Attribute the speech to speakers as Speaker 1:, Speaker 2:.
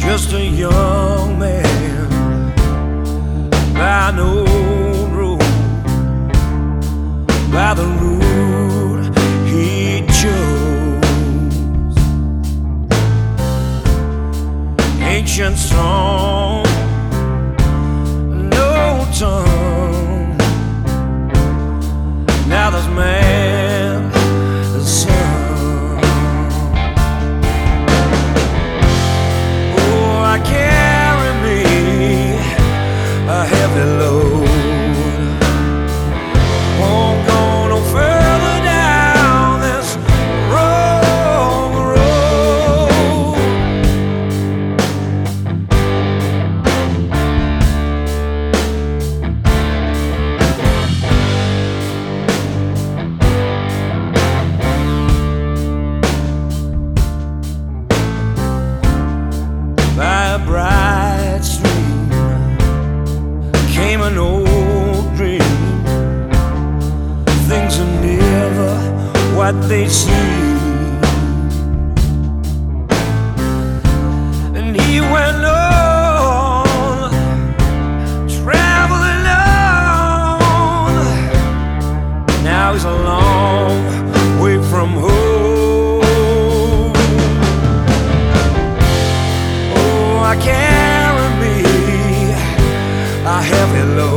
Speaker 1: just a young man by an old road, by the route he chose. Ancient song, no tongue. Now there's man, the sun. Oh, I carry me a heavy load. Won't go no further down this wrong road. By a bright stream came an old dream. Things are never what they seem. And he went on, traveling on. Now he's a long way from home. Oh, I carry me a heavy load.